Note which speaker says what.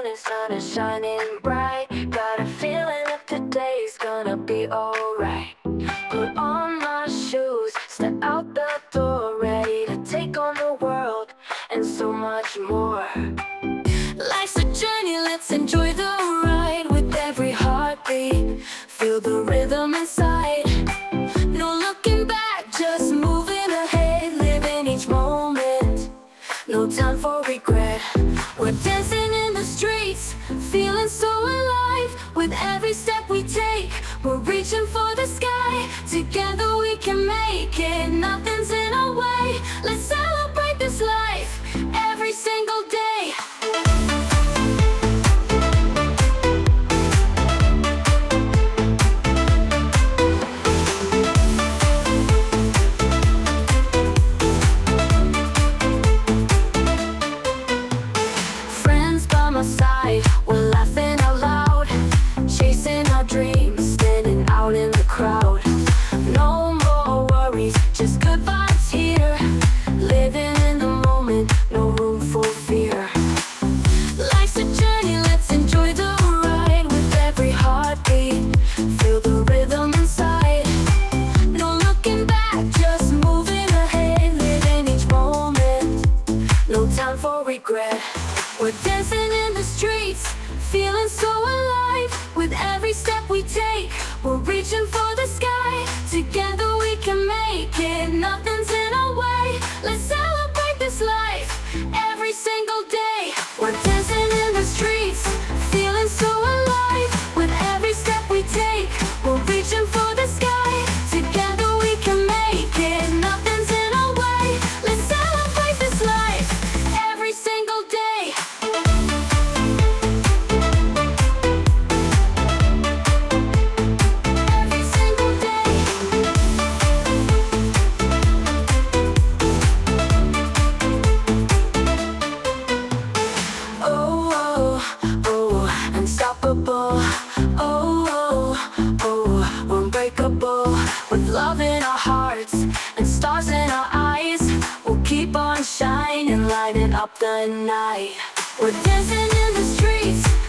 Speaker 1: morning sun is shining bright. Got a feeling that today's gonna be alright. Put on my shoes, step out the door, ready to take on the world and so much more. Life's a journey, let's enjoy the ride. With every heartbeat, feel the rhythm inside. No looking back, just moving ahead, living each moment. No time for regret. We're dancing in the streets, feeling so alive. With every step we take, we're reaching for the sky. Together we can make it, nothing's in our way. Let's celebrate this life every single day. Side, we're laughing out loud, chasing our dreams, standing out in the crowd. No more worries, just good vibes here. Living in the moment, no room for fear. Life's a journey, let's enjoy the ride. With every heartbeat, feel the rhythm inside. No looking back, just moving ahead, living each moment. No time for regret. We're dancing in the streets, feeling so alive. With every step we take, we're reaching for the sky. Together we can make it, nothing's in our way. Let's celebrate this life every single day. We're dancing in the streets, feeling so alive. With every step we take, we're reaching for the sky. Together we can make it, nothing's in our way. Let's celebrate this life every single day. Unstoppable, we're unbreakable. With love in our hearts and stars in our eyes, we'll keep on shining, lighting up the night. We're dancing in the streets,